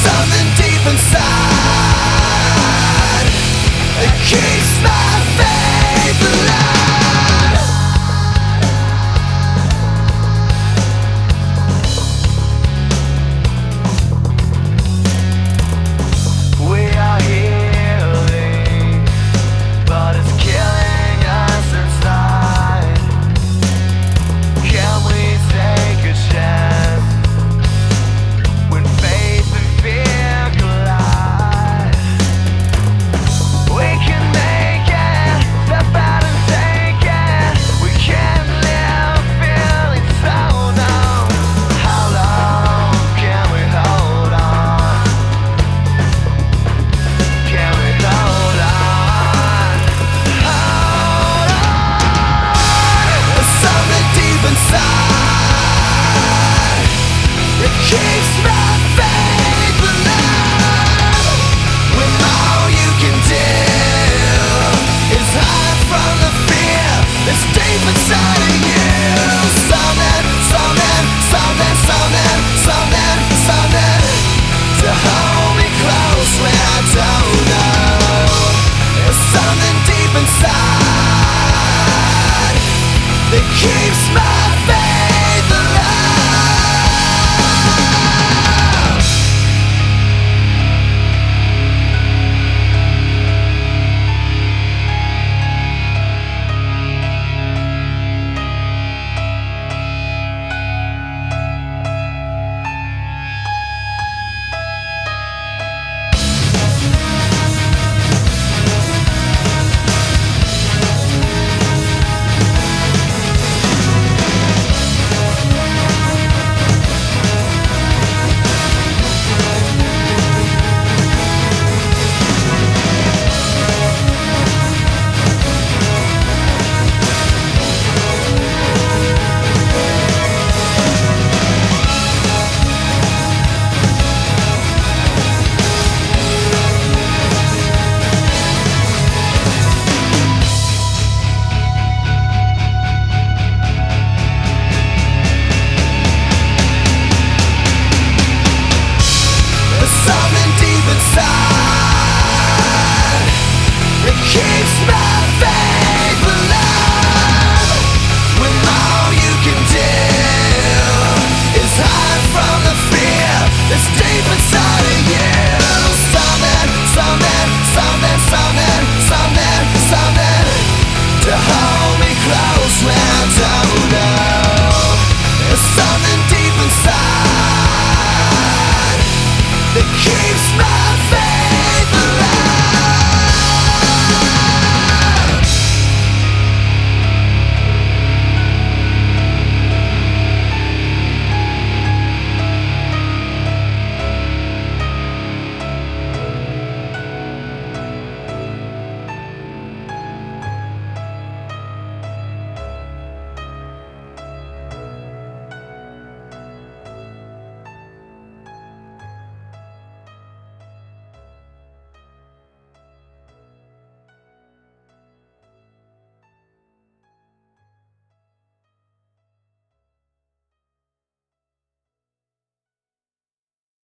something deep inside that keeps my faith alive. We are healing, but it's killing us inside. Can we take a chance when faith and fear collide? We can make it, step out and take it. We can't live feeling so numb. How long can we hold on? Can we hold on? Hold on. There's something deep inside that keeps my faith alive. When all you can do is hide from the fear that's deep inside of you. Something, something, something, something, something, something to hold me close when I don't know. There's something deep inside that keeps my